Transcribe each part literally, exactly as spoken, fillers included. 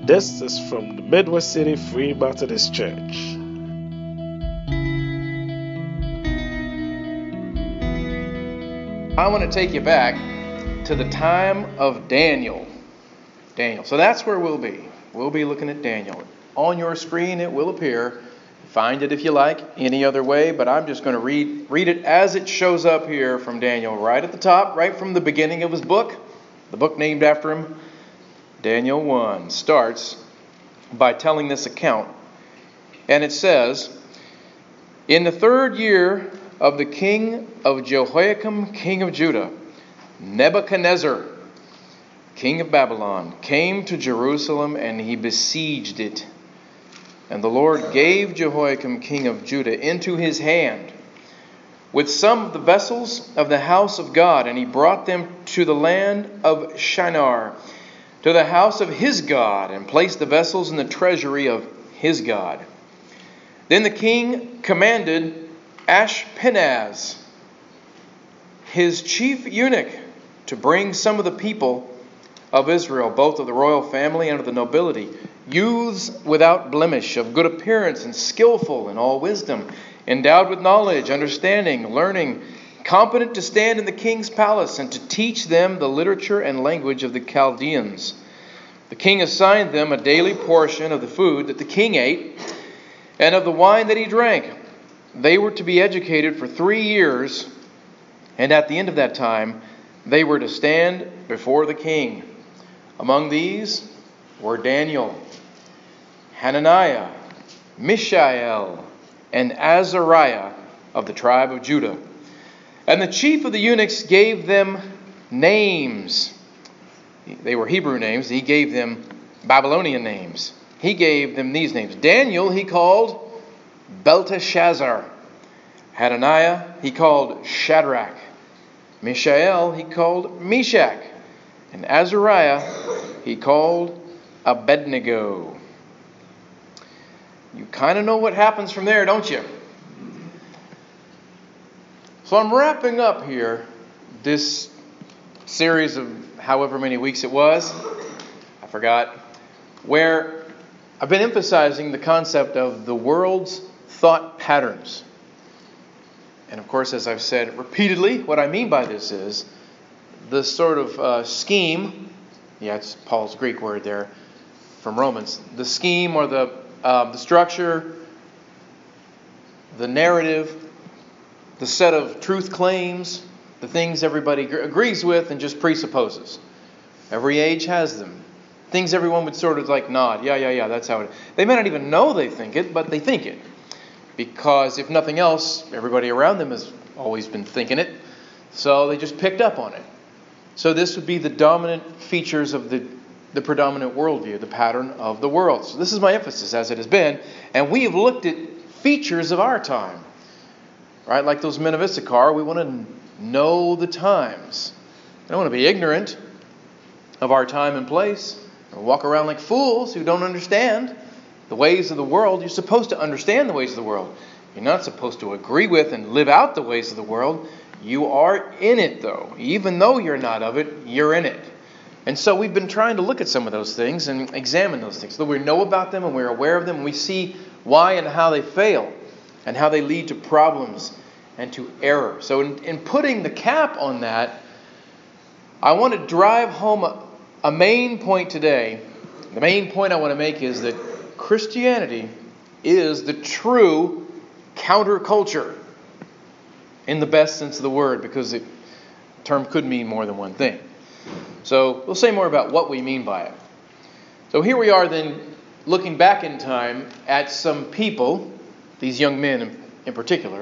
This is from the Midwest City Free Methodist Church. I want to take you back to the time of Daniel. Daniel. So that's where we'll be. We'll be looking at Daniel. On your screen it will appear. Find it if you like, any other way, but I'm just going to read read it as it shows up here from Daniel, right at the top, right from the beginning of his book. The book named after him, Daniel one, starts by telling this account. And it says, "In the third year of the king of Jehoiakim, king of Judah, Nebuchadnezzar, king of Babylon, came to Jerusalem, and he besieged it. And the Lord gave Jehoiakim, king of Judah, into his hand, with some of the vessels of the house of God, and he brought them to the land of Shinar, to the house of his God, and placed the vessels in the treasury of his God. Then the king commanded Ashpenaz, his chief eunuch, to bring some of the people of Israel, both of the royal family and of the nobility, youths without blemish, of good appearance and skillful in all wisdom, endowed with knowledge, understanding, learning, competent to stand in the king's palace, and to teach them the literature and language of the Chaldeans. The king assigned them a daily portion of the food that the king ate, and of the wine that he drank. They were to be educated for three years, and at the end of that time, they were to stand before the king. Among these were Daniel, Hananiah, Mishael, and Azariah of the tribe of Judah. And the chief of the eunuchs gave them names. They were Hebrew names. He gave them Babylonian names. He gave them these names. Daniel he called Belteshazzar. Hananiah he called Shadrach. Mishael he called Meshach. And Azariah he called Abednego." You kind of know what happens from there, don't you? So I'm wrapping up here this series of however many weeks it was, I forgot, where I've been emphasizing the concept of the world's thought patterns. And of course, as I've said repeatedly, what I mean by this is the sort of uh, scheme, yeah, it's Paul's Greek word there from Romans, the scheme or the uh, the structure, the narrative, the set of truth claims, the things everybody gr- agrees with and just presupposes. Every age has them. Things everyone would sort of like nod, yeah, yeah, yeah, that's how it is. They may not even know they think it, but they think it. Because if nothing else, everybody around them has always been thinking it, so they just picked up on it. So this would be the dominant features of the, the predominant worldview, the pattern of the world. So this is my emphasis, as it has been. And we have looked at features of our time. Right? Like those men of Issachar, we want to know the times. We don't want to be ignorant of our time and place, or walk around like fools who don't understand the ways of the world. You're supposed to understand the ways of the world. You're not supposed to agree with and live out the ways of the world. You are in it, though. Even though you're not of it, you're in it. And so we've been trying to look at some of those things and examine those things. So we know about them and we're aware of them, and we see why and how they fail and how they lead to problems and to error. So in, in putting the cap on that, I want to drive home a, a main point today. The main point I want to make is that Christianity is the true counterculture in the best sense of the word, because the term could mean more than one thing. So we'll say more about what we mean by it. So here we are then looking back in time at some people, these young men in, in particular,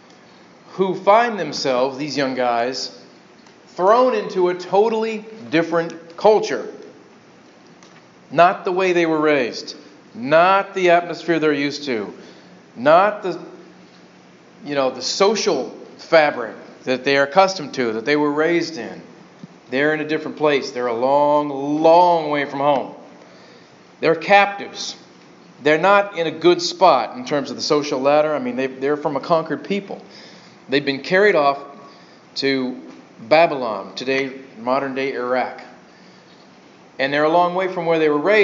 who find themselves, these young guys, thrown into a totally different culture. Not the way they were raised. Not the atmosphere they're used to. Not the, you know, the social fabric that they are accustomed to, that they were raised in. They're in a different place. They're a long, long way from home. They're captives. They're not in a good spot in terms of the social ladder. I mean, they, they're from a conquered people. They've been carried off to Babylon, today modern-day Iraq. And they're a long way from where they were raised,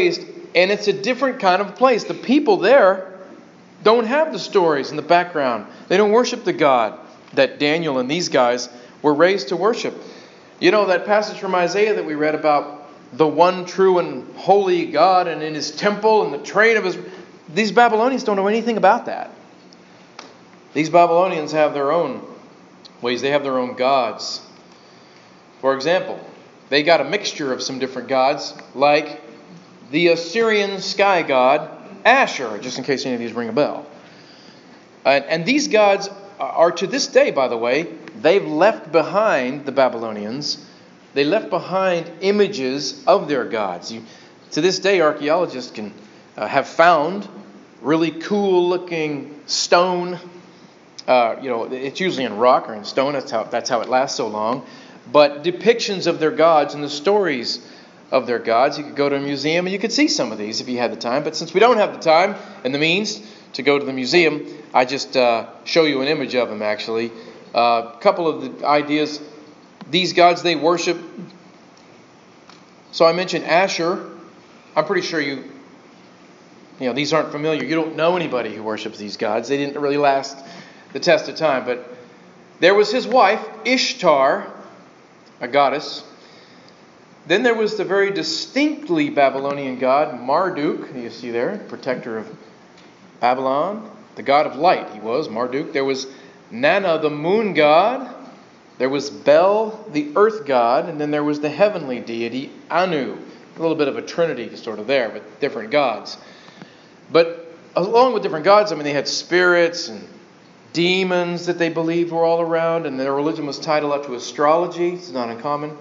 And it's a different kind of place. The people there don't have the stories in the background. They don't worship the God that Daniel and these guys were raised to worship. You know that passage from Isaiah that we read about the one true and holy God and in his temple and the train of his... These Babylonians don't know anything about that. These Babylonians have their own ways. They have their own gods. For example, they got a mixture of some different gods, like the Assyrian sky god Asher, just in case any of these ring a bell. And, and these gods are to this day, by the way, they've left behind, the Babylonians, they left behind images of their gods. You, to this day, archaeologists can uh, have found really cool-looking stone. Uh, you know, it's usually in rock or in stone. That's how that's how it lasts so long. But depictions of their gods and the stories of their gods. You could go to a museum and you could see some of these if you had the time. But since we don't have the time and the means to go to the museum, I just uh, show you an image of them, actually. A uh, couple of the ideas. These gods they worship. So I mentioned Asher. I'm pretty sure you, you know, these aren't familiar. You don't know anybody who worships these gods. They didn't really last the test of time. But there was his wife, Ishtar, a goddess. Then there was the very distinctly Babylonian god, Marduk, you see there, protector of Babylon, the god of light he was, Marduk. There was Nana, the moon god. There was Bel, the earth god. And then there was the heavenly deity, Anu. A little bit of a trinity sort of there, but different gods. But along with different gods, I mean, they had spirits and demons that they believed were all around. And their religion was tied a lot to astrology. It's not uncommon.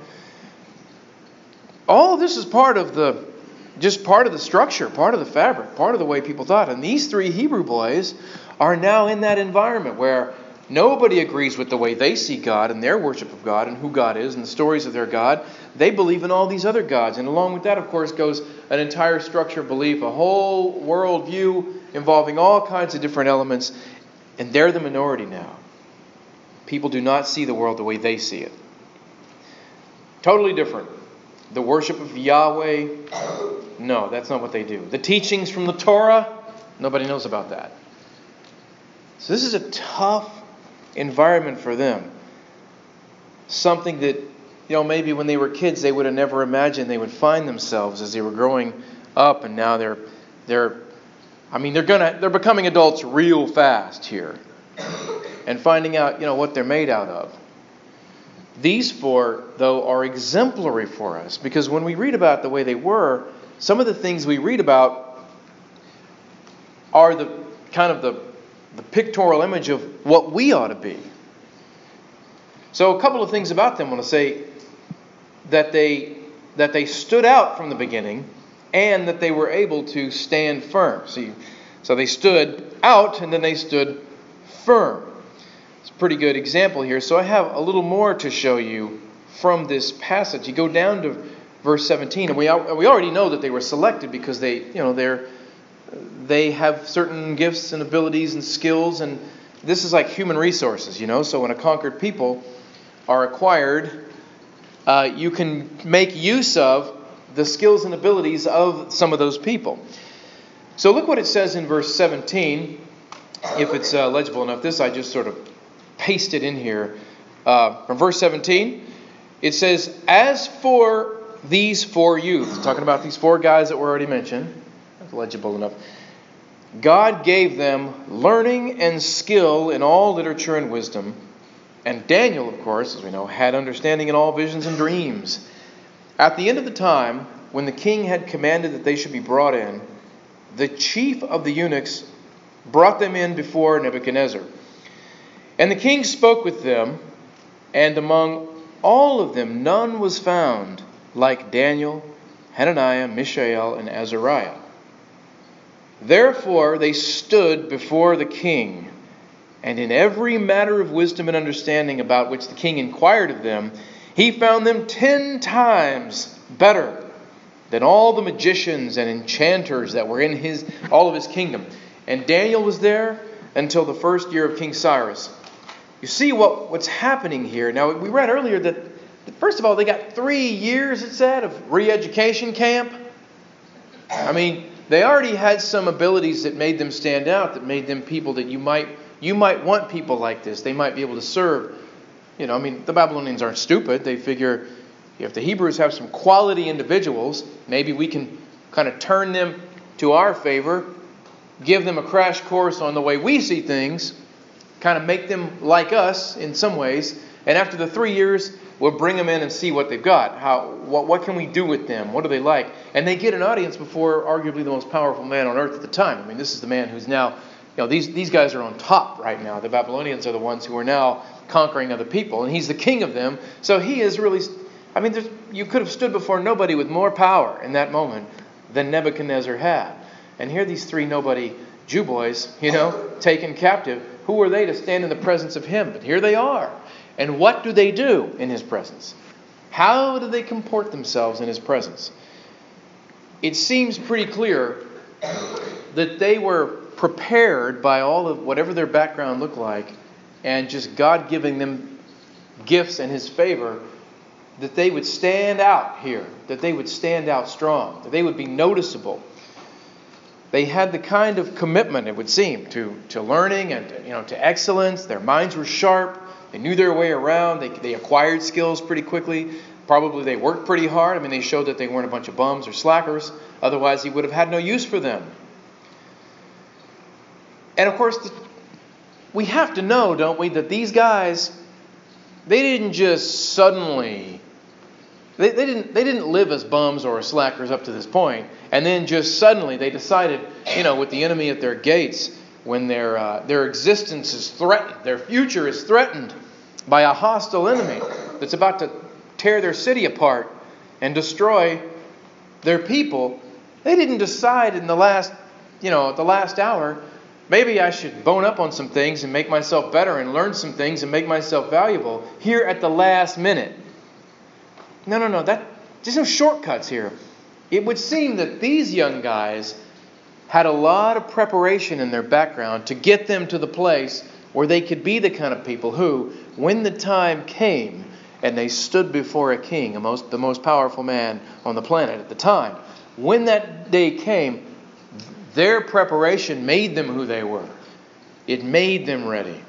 All of this is part of the, just part of the structure, part of the fabric, part of the way people thought. And these three Hebrew boys are now in that environment where nobody agrees with the way they see God and their worship of God and who God is and the stories of their God. They believe in all these other gods. And along with that, of course, goes an entire structure of belief, a whole worldview involving all kinds of different elements. And they're the minority now. People do not see the world the way they see it. Totally different. The worship of Yahweh, no, that's not what they do. The teachings from the Torah, nobody knows about that. So this is a tough environment for them. Something that, you know, maybe when they were kids they would have never imagined they would find themselves as they were growing up, and now they're they're I mean they're gonna they're becoming adults real fast here. And finding out, you know, what they're made out of. These four, though, are exemplary for us, because when we read about the way they were, some of the things we read about are the kind of the, the pictorial image of what we ought to be. So a couple of things about them. I want to say that they that they stood out from the beginning and that they were able to stand firm. See, so they stood out and then they stood firm. It's a pretty good example here. So I have a little more to show you from this passage. You go down to verse seventeen, and we we already know that they were selected because they, you know, they're they have certain gifts and abilities and skills, and this is like human resources, you know. So when a conquered people are acquired, uh, you can make use of the skills and abilities of some of those people. So look what it says in verse seventeen. If it's uh, legible enough, this I just sort of pasted in here. Uh, from verse seventeen, it says, "As for these four youths," talking about these four guys that were already mentioned, that's legible enough, "God gave them learning and skill in all literature and wisdom. And Daniel, of course, as we know, had understanding in all visions and dreams. At the end of the time, when the king had commanded that they should be brought in, the chief of the eunuchs brought them in before Nebuchadnezzar. And the king spoke with them, and among all of them none was found like Daniel, Hananiah, Mishael, and Azariah. Therefore they stood before the king, and in every matter of wisdom and understanding about which the king inquired of them, he found them ten times better than all the magicians and enchanters that were in his all of his kingdom. And Daniel was there until the first year of King Cyrus." You see what, what's happening here. Now, we read earlier that, that, first of all, they got three years, it said, of re-education camp. I mean, they already had some abilities that made them stand out, that made them people that you might you might want people like this. They might be able to serve. You know, I mean, the Babylonians aren't stupid. They figure if the Hebrews have some quality individuals, maybe we can kind of turn them to our favor, give them a crash course on the way we see things, kind of make them like us in some ways, and after the three years, we'll bring them in and see what they've got. How what what can we do with them? What do they like? And they get an audience before arguably the most powerful man on earth at the time. I mean, this is the man who's now, you know, these these guys are on top right now. The Babylonians are the ones who are now conquering other people, and he's the king of them. So he is really, I mean, there's, you could have stood before nobody with more power in that moment than Nebuchadnezzar had. And here these three nobody Jew boys, you know, taken captive. Who were they to stand in the presence of him? But here they are. And what do they do in his presence? How do they comport themselves in his presence? It seems pretty clear that they were prepared by all of whatever their background looked like, and just God giving them gifts and his favor, that they would stand out here, that they would stand out strong, that they would be noticeable. They had the kind of commitment, it would seem, to, to learning and to, you know, to excellence. Their minds were sharp. They knew their way around. They, they acquired skills pretty quickly. Probably they worked pretty hard. I mean, they showed that they weren't a bunch of bums or slackers. Otherwise, he would have had no use for them. And of course, the, we have to know, don't we, that these guys, they didn't just suddenly, they, they didn't they didn't live as bums or as slackers up to this point, and then just suddenly they decided, you know, with the enemy at their gates, when their uh, their existence is threatened, their future is threatened by a hostile enemy that's about to tear their city apart and destroy their people. They didn't decide in the last, you know, at the last hour, maybe I should bone up on some things and make myself better and learn some things and make myself valuable here at the last minute. No, no, no. That there's no shortcuts here. It would seem that these young guys had a lot of preparation in their background to get them to the place where they could be the kind of people who, when the time came and they stood before a king, a most, the most powerful man on the planet at the time, when that day came, their preparation made them who they were. It made them ready.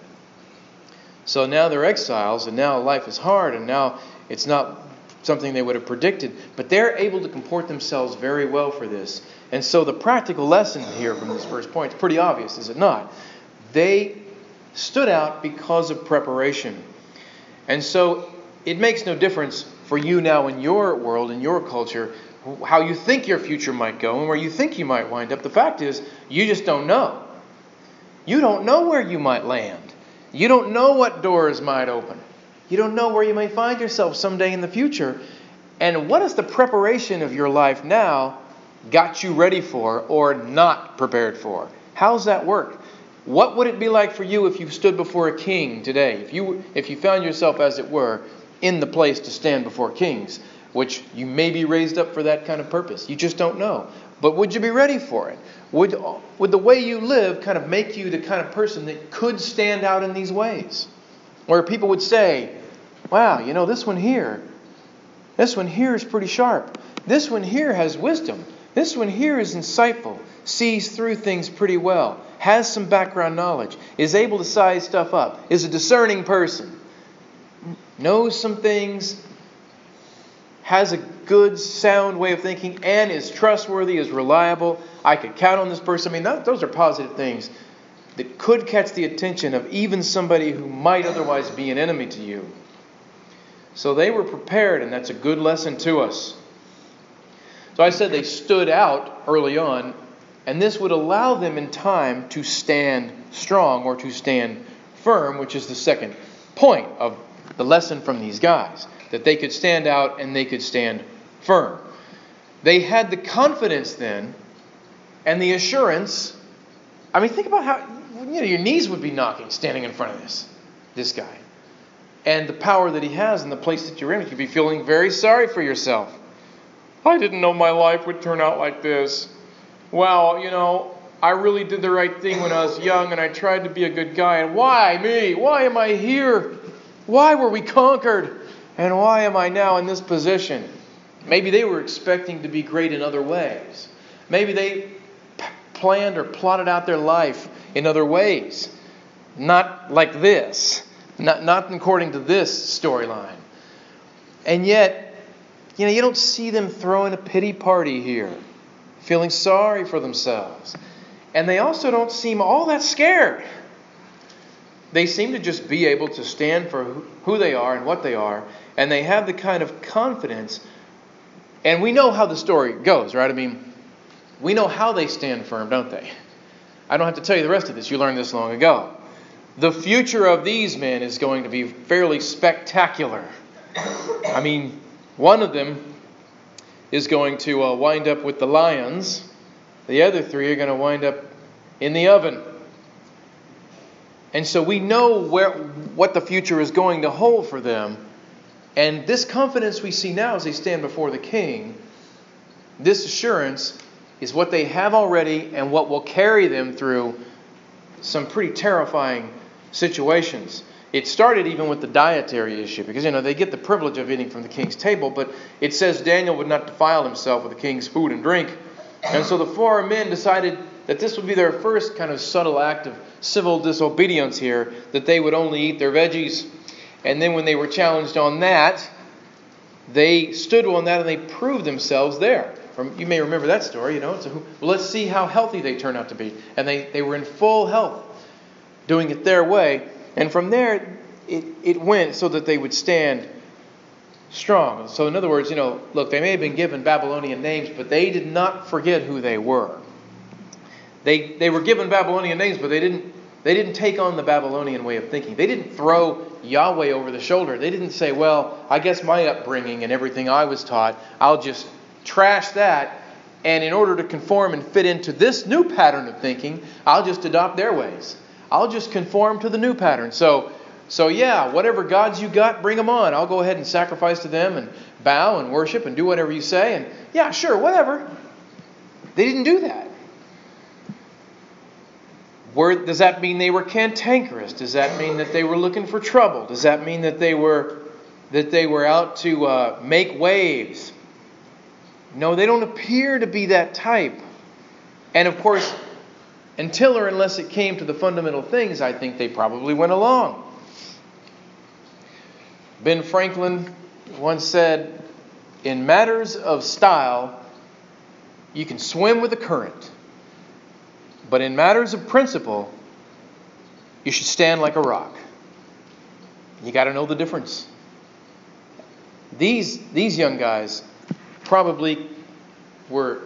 So now they're exiles, and now life is hard, and now it's not something they would have predicted, but they're able to comport themselves very well for this. And so the practical lesson here from this first point is pretty obvious, is it not? They stood out because of preparation. And so it makes no difference for you now in your world, in your culture, how you think your future might go and where you think you might wind up. The fact is, you just don't know. You don't know where you might land. You don't know what doors might open. You don't know where you may find yourself someday in the future. And what has the preparation of your life now got you ready for or not prepared for? How's that work? What would it be like for you if you stood before a king today? If you if you found yourself, as it were, in the place to stand before kings, which you may be raised up for that kind of purpose. You just don't know. But would you be ready for it? Would, would the way you live kind of make you the kind of person that could stand out in these ways? Where people would say, wow, you know, this one here, this one here is pretty sharp. This one here has wisdom. This one here is insightful, sees through things pretty well, has some background knowledge, is able to size stuff up, is a discerning person, knows some things, has a good, sound way of thinking, and is trustworthy, is reliable. I could count on this person. I mean, that, those are positive things that could catch the attention of even somebody who might otherwise be an enemy to you. So they were prepared, and that's a good lesson to us. So I said they stood out early on, and this would allow them in time to stand strong or to stand firm, which is the second point of the lesson from these guys. That they could stand out and they could stand firm. They had the confidence then and the assurance. I mean, think about how, you know, your knees would be knocking standing in front of this, this guy. And the power that he has in the place that you're in. You'd be feeling very sorry for yourself. I didn't know my life would turn out like this. Well, you know, I really did the right thing when I was young and I tried to be a good guy. And why me? Why am I here? Why were we conquered? And why am I now in this position? Maybe they were expecting to be great in other ways. Maybe they p- planned or plotted out their life in other ways. Not like this. Not, not according to this storyline. And yet, you know, you don't see them throwing a pity party here, feeling sorry for themselves. And they also don't seem all that scared. They seem to just be able to stand for who they are and what they are. And they have the kind of confidence. And we know how the story goes, right? I mean, we know how they stand firm, don't they? I don't have to tell you the rest of this. You learned this long ago. The future of these men is going to be fairly spectacular. I mean, one of them is going to uh, wind up with the lions. The other three are going to wind up in the oven. And so we know where what the future is going to hold for them. And this confidence we see now as they stand before the king, this assurance is what they have already and what will carry them through some pretty terrifying situations. It started even with the dietary issue because, you know, they get the privilege of eating from the king's table, but it says Daniel would not defile himself with the king's food and drink. And so the four men decided that this would be their first kind of subtle act of civil disobedience here, that they would only eat their veggies. And then when they were challenged on that, they stood on that and they proved themselves there. You may remember that story, you know. So, well, let's see how healthy they turn out to be. And they, they were in full health, doing it their way. And from there, it, it went so that they would stand strong. So in other words, you know, look, they may have been given Babylonian names, but they did not forget who they were. They they were given Babylonian names, but they didn't they didn't take on the Babylonian way of thinking. They didn't throw Yahweh over the shoulder. They didn't say, well, I guess my upbringing and everything I was taught, I'll just trash that. And in order to conform and fit into this new pattern of thinking, I'll just adopt their ways. I'll just conform to the new pattern. So, so yeah, whatever gods you got, bring them on. I'll go ahead and sacrifice to them and bow and worship and do whatever you say. And yeah, sure, whatever. They didn't do that. Were, does that mean they were cantankerous? Does that mean that they were looking for trouble? Does that mean that they were that they were out to uh, make waves? No, they don't appear to be that type. And of course, until or unless it came to the fundamental things, I think they probably went along. Ben Franklin once said, in matters of style, you can swim with the current. But in matters of principle, you should stand like a rock. You got to know the difference. These these young guys probably were,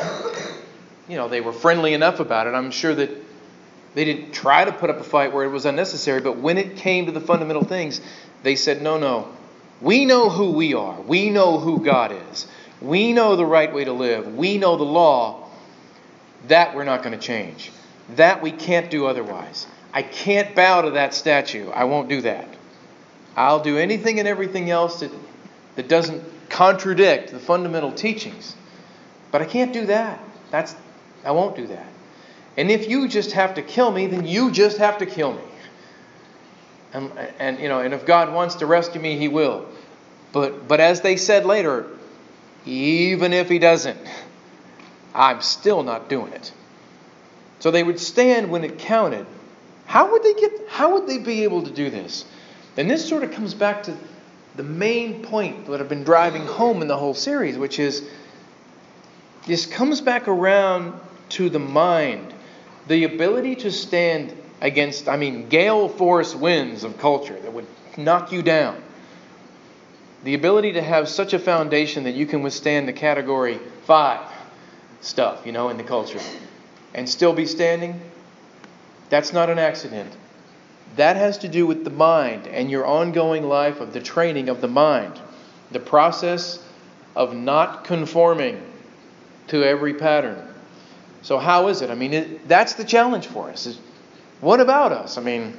you know, they were friendly enough about it. I'm sure that they didn't try to put up a fight where it was unnecessary. But when it came to the fundamental things, they said, no, no. We know who we are. We know who God is. We know the right way to live. We know the law. That we're not going to change. That we can't do otherwise. I can't bow to that statue. I won't do that. I'll do anything and everything else that, that doesn't contradict the fundamental teachings. But I can't do that. That's I won't do that. And if you just have to kill me, then you just have to kill me. And, and you know, and if God wants to rescue me, He will. But but as they said later, even if He doesn't, I'm still not doing it. So they would stand when it counted. How would they get? How would they be able to do this? And this sort of comes back to the main point that I've been driving home in the whole series, which is this comes back around to the mind, the ability to stand against, I mean, gale force winds of culture that would knock you down. The ability to have such a foundation that you can withstand the category five stuff, you know, in the culture, and still be standing. That's not an accident. That has to do with the mind and your ongoing life of the training of the mind. The process of not conforming to every pattern. So how is it? I mean, it, that's the challenge for us. Is, what about us? I mean,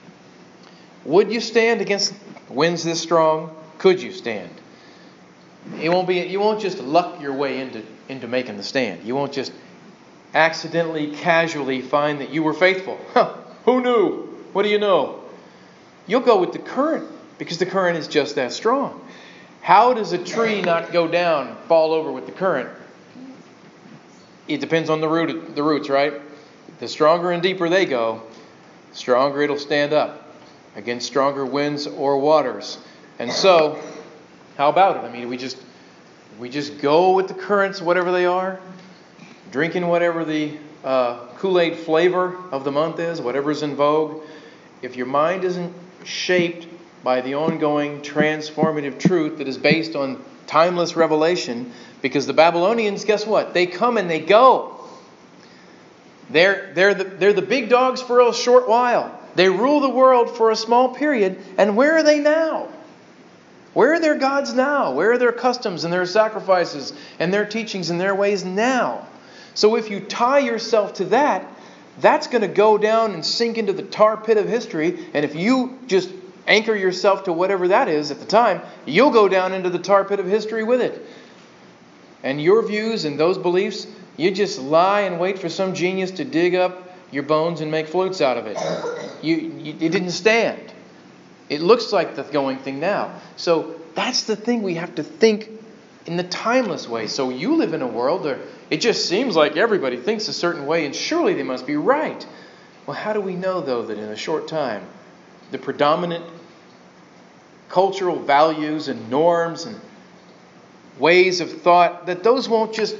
would you stand against winds this strong? Could you stand? It won't be. You won't just luck your way into, into making the stand. You won't just accidentally, casually find that you were faithful. Huh, who knew? What do you know? You'll go with the current because the current is just that strong. How does a tree not go down, fall over with the current? it depends on the root, the roots, right? The stronger and deeper they go, the stronger it'll stand up against stronger winds or waters. And so, how about it? I mean, we just we just go with the currents, whatever they are, drinking whatever the uh, Kool-Aid flavor of the month is, whatever's in vogue. If your mind isn't shaped by the ongoing transformative truth that is based on timeless revelation, because the Babylonians, guess what? They come and they go. They're, they're, the, they're the big dogs for a short while. They rule the world for a small period. And where are they now? Where are their gods now? Where are their customs and their sacrifices and their teachings and their ways now? So if you tie yourself to that, that's going to go down and sink into the tar pit of history. And if you just anchor yourself to whatever that is at the time, you'll go down into the tar pit of history with it. And your views and those beliefs, you just lie and wait for some genius to dig up your bones and make flutes out of it. You, you, it didn't stand. It looks like the going thing now. So that's the thing, we have to think in the timeless way. So you live in a world where it just seems like everybody thinks a certain way, and surely they must be right. Well, how do we know, though, that in a short time, the predominant cultural values and norms and ways of thought, that those won't just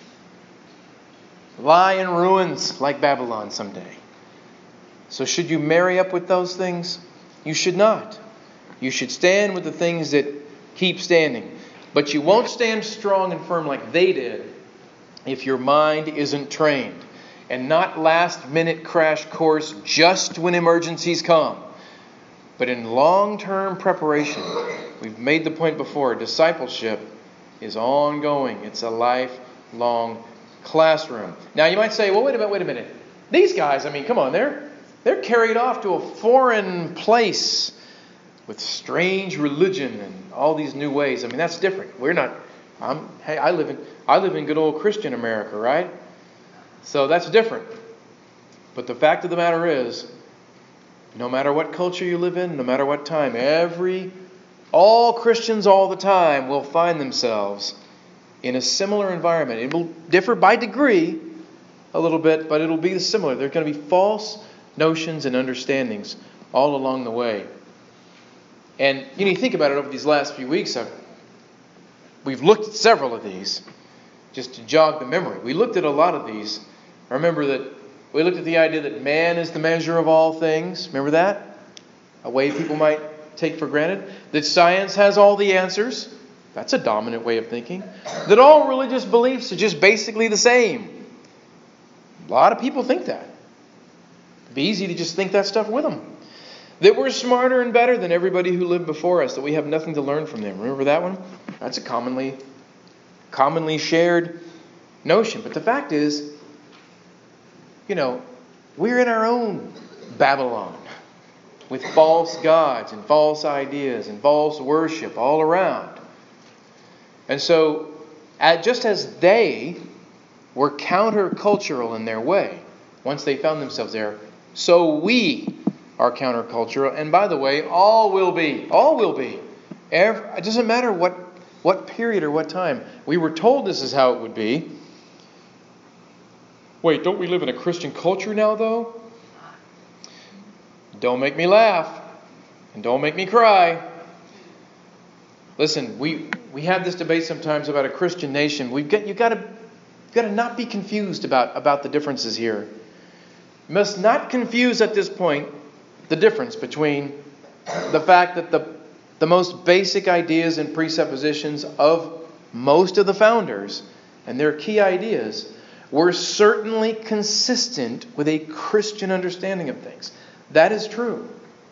lie in ruins like Babylon someday? So should you marry up with those things? You should not. You should stand with the things that keep standing. But you won't stand strong and firm like they did if your mind isn't trained. And not last minute crash course just when emergencies come. But in long-term preparation. We've made the point before, discipleship is ongoing. It's a lifelong classroom. Now you might say, well, wait a minute, wait a minute. These guys, I mean, come on, they're they're carried off to a foreign place with strange religion and all these new ways. I mean, that's different. We're not. I'm. Hey, I live in I live in good old Christian America, right? So that's different. But the fact of the matter is, no matter what culture you live in, no matter what time, every all Christians all the time will find themselves in a similar environment. It will differ by degree a little bit, but it'll be similar. There's going to be false notions and understandings all along the way. And you know, you think about it over these last few weeks, I've, we've looked at several of these, just to jog the memory. We looked at a lot of these. I remember that we looked at the idea that man is the measure of all things. Remember that? A way people might take for granted. That science has all the answers. That's a dominant way of thinking. That all religious beliefs are just basically the same. A lot of people think that. It'd be easy to just think that stuff with them. That we're smarter and better than everybody who lived before us. That we have nothing to learn from them. Remember that one? That's a commonly, commonly shared notion. But the fact is, you know, we're in our own Babylon. With false gods and false ideas and false worship all around. And so, just as they were countercultural in their way, once they found themselves there, so we are countercultural. And by the way, all will be. All will be. Every, it doesn't matter what, what period or what time. We were told this is how it would be. Wait, don't we live in a Christian culture now, though? Don't make me laugh. And don't make me cry. Listen, we we have this debate sometimes about a Christian nation. We've got you got to got to not be confused about, about the differences here. You must not confuse at this point the difference between the fact that the the most basic ideas and presuppositions of most of the founders and their key ideas were certainly consistent with a Christian understanding of things. That is true.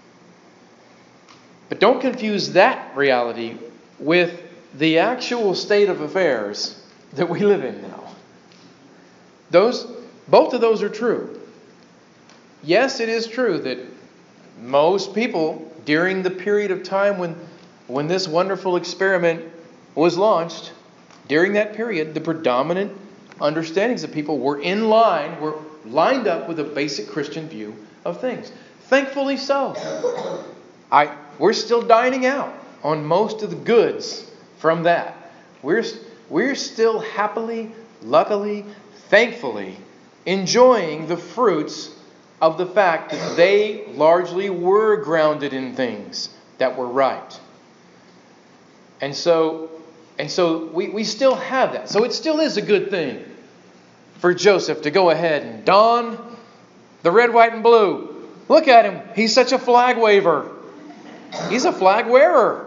But don't confuse that reality with the actual state of affairs that we live in now. Those, both of those are true. Yes, it is true that most people, during the period of time when, when this wonderful experiment was launched, during that period, the predominant understandings of people were in line, were lined up with a basic Christian view of things. Thankfully so. I we're still dining out on most of the goods from that. We're we're still happily, luckily, thankfully, enjoying the fruits of the fact that they largely were grounded in things that were right. And so, and so we, we still have that. So it still is a good thing for Joseph to go ahead and don the red, white, and blue. Look at him. He's such a flag waver. He's a flag wearer.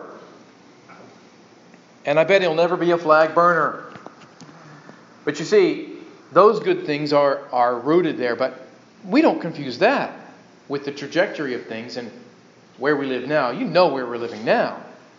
And I bet he'll never be a flag burner. But you see, those good things are, are rooted there. But we don't confuse that with the trajectory of things and where we live now. You know where we're living now.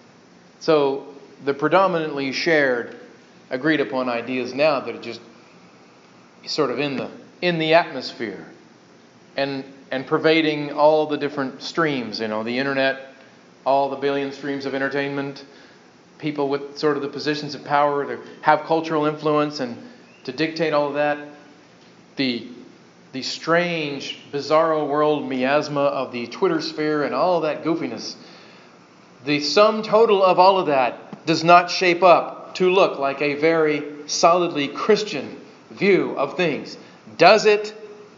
So the predominantly shared, agreed upon ideas now that are just sort of in the in the atmosphere and and pervading all the different streams, you know, the internet, all the billion streams of entertainment, people with sort of the positions of power to have cultural influence and to dictate all of that, the the strange, bizarro world miasma of the Twitter sphere and all of that goofiness. The sum total of all of that does not shape up to look like a very solidly Christian view of things. Does it?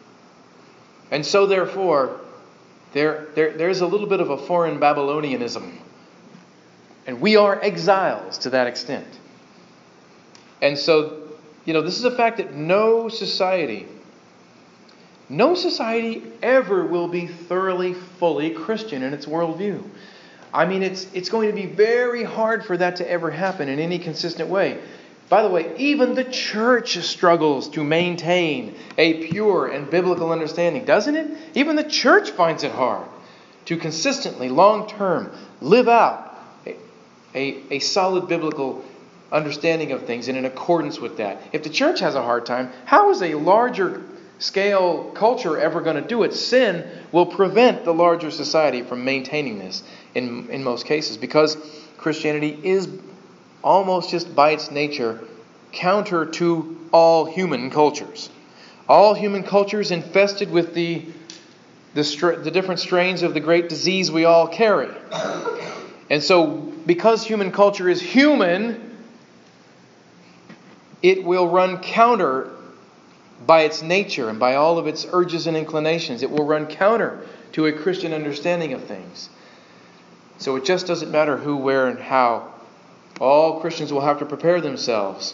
And so therefore, there, there there's a little bit of a foreign Babylonianism. And we are exiles to that extent. And so, you know, this is a fact that no society, no society ever will be thoroughly, fully Christian in its worldview. I mean, it's it's going to be very hard for that to ever happen in any consistent way. By the way, even the church struggles to maintain a pure and biblical understanding, doesn't it? Even the church finds it hard to consistently, long-term, live out a, a, a solid biblical understanding of things and in accordance with that. If the church has a hard time, how is a larger scale culture ever going to do it? Sin will prevent the larger society from maintaining this in, in most cases, because Christianity is almost just by its nature counter to all human cultures. All human cultures infested with the the, str- the different strains of the great disease we all carry. And so, because human culture is human, it will run counter by its nature and by all of its urges and inclinations. It will run counter to a Christian understanding of things. So it just doesn't matter who, where, and how. All Christians will have to prepare themselves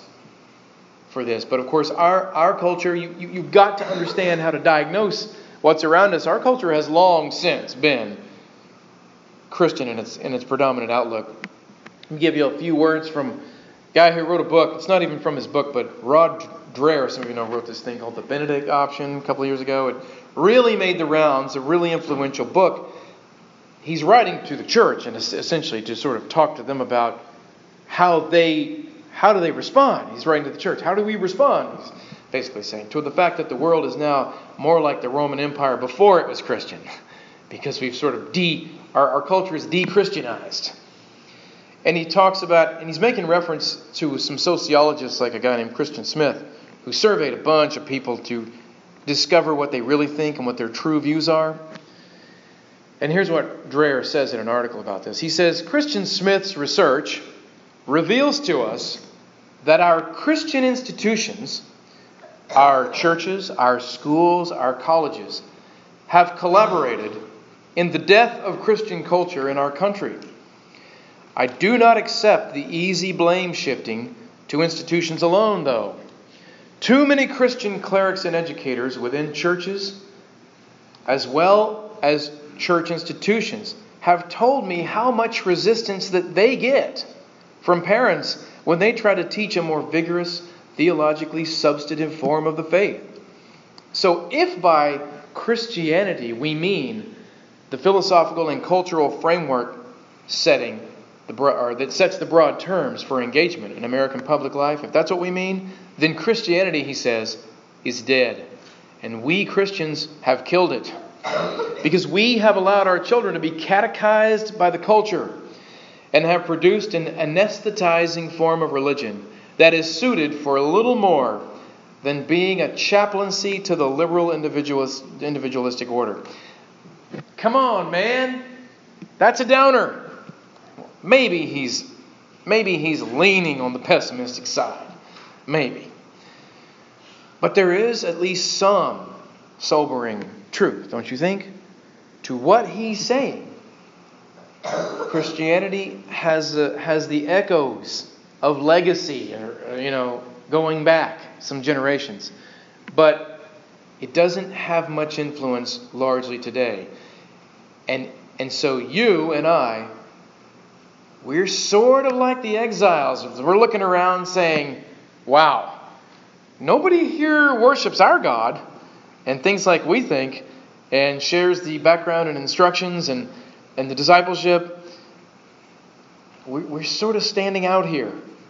for this. But of course, our, our culture, you, you, you've got to understand how to diagnose what's around us. Our culture has long since been Christian in its in its predominant outlook. Let me give you a few words from a guy who wrote a book. It's not even from his book, but Rod Dreher, some of you know, wrote this thing called The Benedict Option a couple of years ago. It really made the rounds, a really influential book. He's writing to the church and essentially to sort of talk to them about how they, how do they respond? He's writing to the church. How do we respond? He's basically saying to the fact that the world is now more like the Roman Empire before it was Christian, because we've sort of de, our, our culture is de-Christianized. And he talks about, and he's making reference to some sociologists like a guy named Christian Smith, who surveyed a bunch of people to discover what they really think and what their true views are. And here's what Dreher says in an article about this. He says, Christian Smith's research reveals to us that our Christian institutions, our churches, our schools, our colleges, have collaborated in the death of Christian culture in our country. I do not accept the easy blame shifting to institutions alone, though. Too many Christian clerics and educators within churches, as well as church institutions, have told me how much resistance that they get from parents when they try to teach a more vigorous, theologically substantive form of the faith. So if by Christianity we mean the philosophical and cultural framework setting the bro- or that sets the broad terms for engagement in American public life, if that's what we mean, then Christianity, he says, is dead. And we Christians have killed it. Because we have allowed our children to be catechized by the culture and have produced an anesthetizing form of religion that is suited for a little more than being a chaplaincy to the liberal individualist, individualistic order. Come on, man. That's a downer. Maybe he's maybe he's leaning on the pessimistic side. Maybe. But there is at least some sobering truth, don't you think? To what he's saying. Christianity has uh, has the echoes of legacy, or, you know, going back some generations. But it doesn't have much influence largely today. And and so you and I, we're sort of like the exiles. We're looking around saying, wow, nobody here worships our God and thinks like we think and shares the background and instructions and, and the discipleship. We, we're sort of standing out here.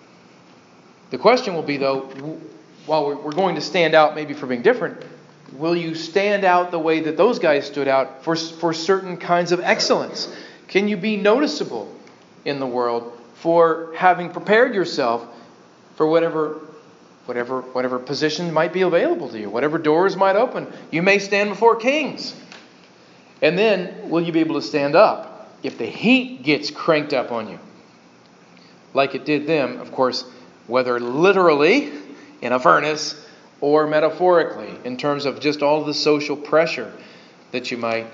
The question will be, though, while we're going to stand out maybe for being different, will you stand out the way that those guys stood out for, for certain kinds of excellence? Can you be noticeable in the world for having prepared yourself for whatever whatever whatever position might be available to you, whatever doors might open? You may stand before kings. And then will you be able to stand up if the heat gets cranked up on you? Like it did them, of course, whether literally in a furnace or metaphorically, in terms of just all the social pressure that you might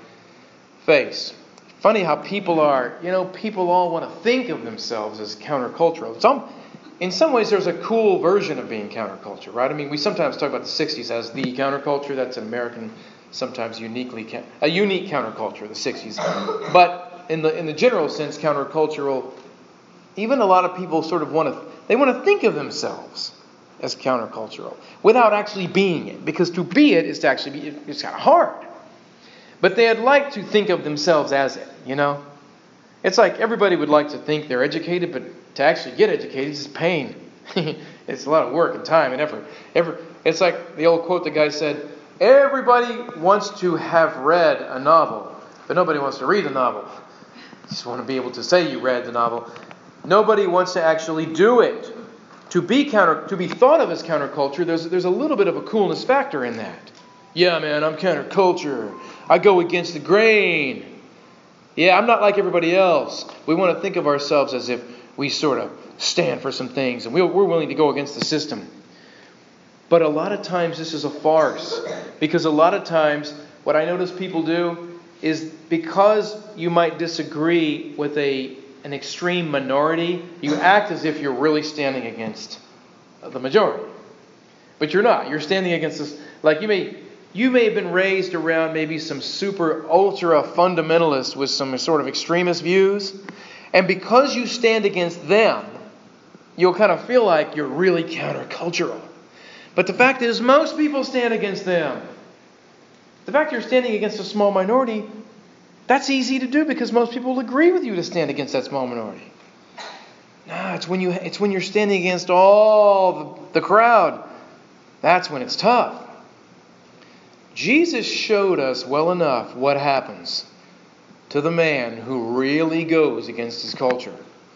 face. Funny how people are, you know, people all want to think of themselves as countercultural. Some, in some ways, there's a cool version of being counterculture, right? I mean, we sometimes talk about the sixties as the counterculture. That's an American, sometimes uniquely, a unique counterculture, the sixties. But in the in the general sense, countercultural, even a lot of people sort of want to, they want to think of themselves as countercultural without actually being it. Because to be it is to actually be, it's kind of hard. But they'd like to think of themselves as it, you know? It's like everybody would like to think they're educated, but to actually get educated is pain. It's a lot of work and time and effort. Every, it's like the old quote the guy said, everybody wants to have read a novel, but nobody wants to read the novel. You just want to be able to say you read the novel. Nobody wants to actually do it. To be counter, to be thought of as counterculture, there's there's a little bit of a coolness factor in that. Yeah, man, I'm counterculture. I go against the grain. Yeah, I'm not like everybody else. We want to think of ourselves as if we sort of stand for some things and we're willing to go against the system. But a lot of times this is a farce. Because a lot of times what I notice people do is because you might disagree with a an extreme minority, you act as if you're really standing against the majority. But you're not. You're standing against this. Like you may... You may have been raised around maybe some super ultra fundamentalists with some sort of extremist views. And because you stand against them, you'll kind of feel like you're really countercultural. But the fact is, most people stand against them. The fact you're standing against a small minority, that's easy to do because most people will agree with you to stand against that small minority. No, it's when you it's when you're standing against all the, the crowd. That's when it's tough. Jesus showed us well enough what happens to the man who really goes against his culture.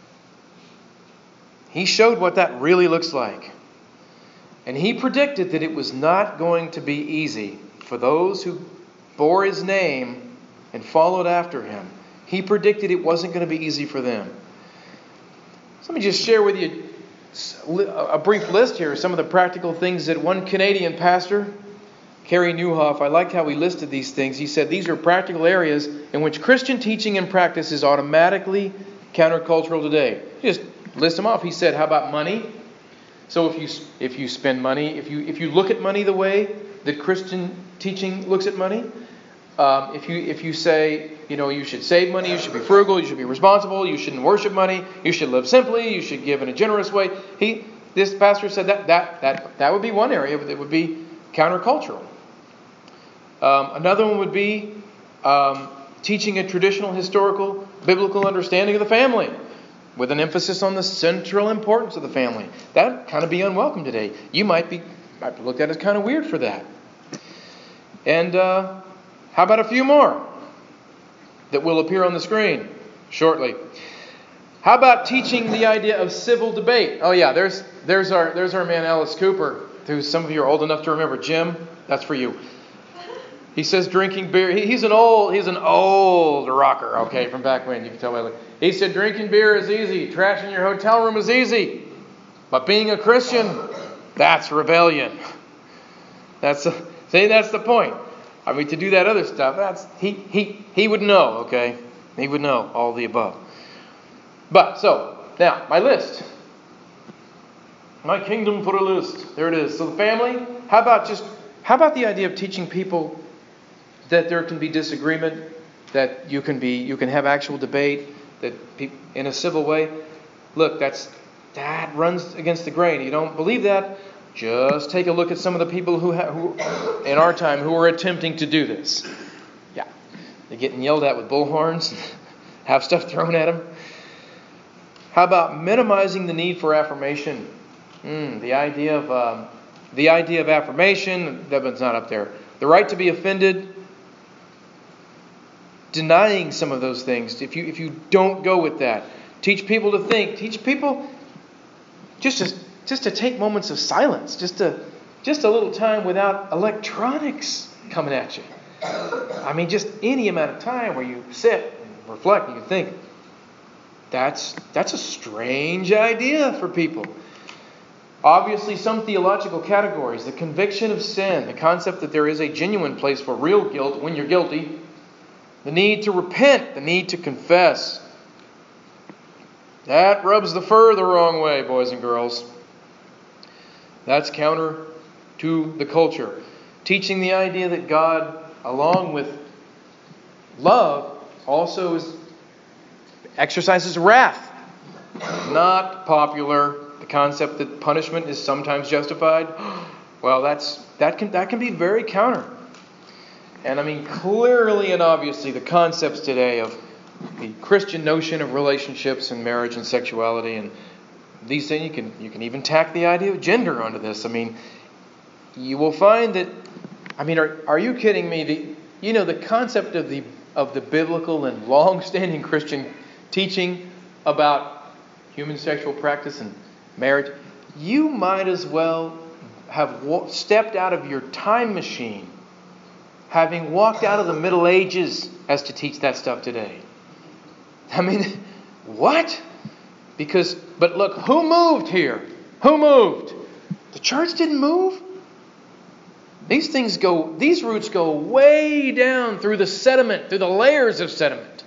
He showed what that really looks like. And he predicted that it was not going to be easy for those who bore his name and followed after him. He predicted it wasn't going to be easy for them. So let me just share with you a brief list here of some of the practical things that one Canadian pastor, Kerry Newhoff, I liked how he listed these things. He said these are practical areas in which Christian teaching and practice is automatically countercultural today. Just list them off. He said, how about money? So if you if you spend money, if you if you look at money the way that Christian teaching looks at money, um, if you if you say, you know, you should save money, you should be frugal, you should be responsible, you shouldn't worship money, you should live simply, you should give in a generous way. He this pastor said that that that that would be one area that would be countercultural. Um, another one would be um, teaching a traditional, historical, biblical understanding of the family with an emphasis on the central importance of the family. That would kind of be unwelcome today. You might be, might be looked at as kind of weird for that. And uh, how about a few more that will appear on the screen shortly? How about teaching the idea of civil debate? Oh yeah, there's there's our there's our man Alice Cooper, who some of you are old enough to remember. Jim, that's for you. He says drinking beer. He, he's an old, he's an old rocker. Okay, from back when, you can tell by look. He said drinking beer is easy, trashing your hotel room is easy, but being a Christian, that's rebellion. That's a, see, that's the point. I mean, to do that other stuff, that's he he he would know, okay? He would know all the above. But so now my list, my kingdom for a list. There it is. So the family. How about just how about the idea of teaching people that there can be disagreement, that you can be you can have actual debate, that pe- in a civil way. Look, that's that runs against the grain. You don't believe that? Just take a look at some of the people who, ha- who in our time who are attempting to do this. Yeah, they're getting yelled at with bullhorns, have stuff thrown at them. How about minimizing the need for affirmation? Mm, the idea of um, the idea of affirmation. That one's not up there. The right to be offended. Denying some of those things. If you if you don't go with that, teach people to think. Teach people just to just to take moments of silence. Just to just a little time without electronics coming at you. I mean, just any amount of time where you sit and reflect and you think. That's that's a strange idea for people. Obviously, some theological categories: the conviction of sin, the concept that there is a genuine place for real guilt when you're guilty. The need to repent, the need to confess. That rubs the fur the wrong way, boys and girls. That's counter to the culture. Teaching the idea that God, along with love, also is, exercises wrath. Not popular. The concept that punishment is sometimes justified. Well, that's that can that can be very counter. And I mean, clearly and obviously, the concepts today of the Christian notion of relationships and marriage and sexuality and these things, you can you can even tack the idea of gender onto this. I mean, you will find that. I mean, are are you kidding me? The you know the concept of the of the biblical and long-standing Christian teaching about human sexual practice and marriage. You might as well have wa- stepped out of your time machine, having walked out of the Middle Ages, as to teach that stuff today. I mean, what? Because, but look, who moved here? Who moved? The church didn't move. These things go, these roots go way down through the sediment, through the layers of sediment.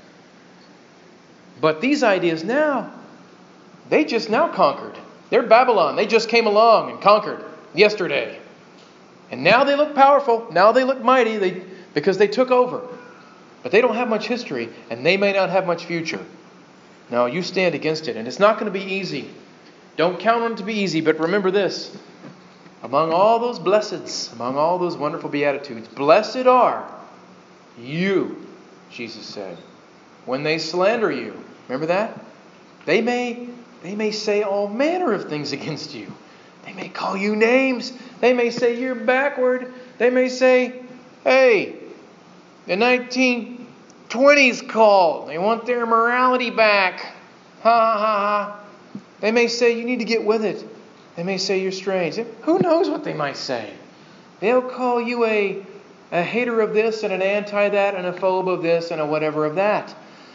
But these ideas now, they just now conquered. They're Babylon. They just came along and conquered yesterday. And now they look powerful. Now they look mighty they, because they took over. But they don't have much history, and they may not have much future. No, you stand against it, and it's not going to be easy. Don't count on it to be easy, but remember this. Among all those blesseds, among all those wonderful beatitudes, blessed are you, Jesus said, when they slander you. Remember that? They may, they may say all manner of things against you. They may call you names. They may say you're backward. They may say, hey, the nineteen twenties called. They want their morality back. Ha ha ha. They may say you need to get with it. They may say you're strange. Who knows what they might say? They'll call you a, a hater of this and an anti that and a phobe of this and a whatever of that.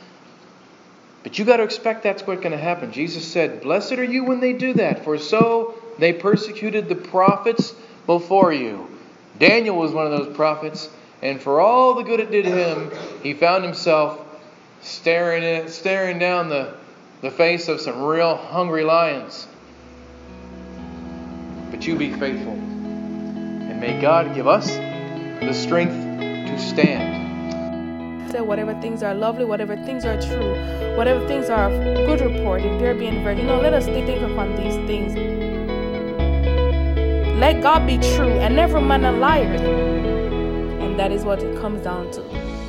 But you got to expect that's what's going to happen. Jesus said, blessed are you when they do that, for so they persecuted the prophets before you. Daniel was one of those prophets, and for all the good it did him, he found himself staring at, staring down the, the face of some real hungry lions. But you be faithful, and may God give us the strength to stand. Whatever things are lovely, whatever things are true, whatever things are of good report, if they're being very, you know, let us think upon these things. Let God be true and never man a liar. And that is what it comes down to.